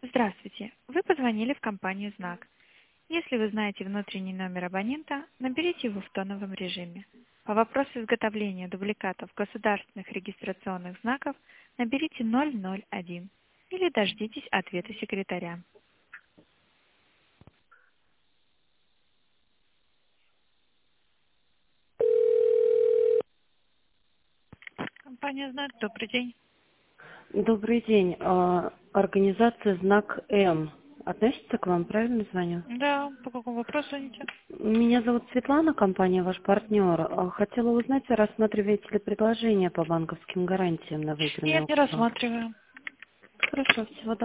Здравствуйте. Вы позвонили в компанию «Знак». Если вы знаете внутренний номер абонента, наберите его в тоновом режиме. По вопросу изготовления дубликатов государственных регистрационных знаков наберите 001 или дождитесь ответа секретаря. Компания «Знак», добрый день. Добрый день. Организация «Знак М» относится к вам, правильно звоню? Да, по какому вопросу звоните? Меня зовут Светлана, компания «Ваш партнер». Хотела узнать, рассматриваете ли предложение по банковским гарантиям на выигранные Нет, не аукционы. рассматриваем. Хорошо, всего доброго.